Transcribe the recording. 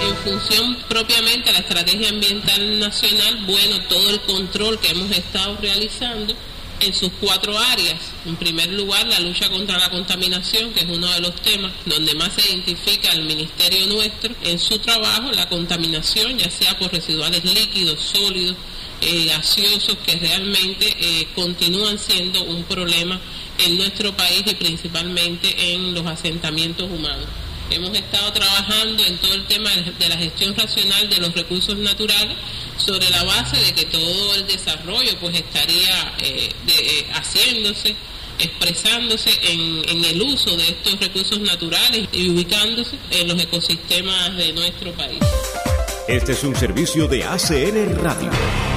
En función propiamente de la Estrategia Ambiental Nacional, bueno, todo el control que hemos estado realizando en sus 4 áreas. En primer lugar, la lucha contra la contaminación, que es uno de los temas donde más se identifica el ministerio nuestro en su trabajo, la contaminación, ya sea por residuales líquidos, sólidos, gaseosos, que realmente continúan siendo un problema en nuestro país y principalmente en los asentamientos humanos. Hemos estado trabajando en todo el tema de la gestión racional de los recursos naturales, sobre la base de que todo el desarrollo pues estaría haciéndose, expresándose en el uso de estos recursos naturales y ubicándose en los ecosistemas de nuestro país. Este es un servicio de ACN Radio.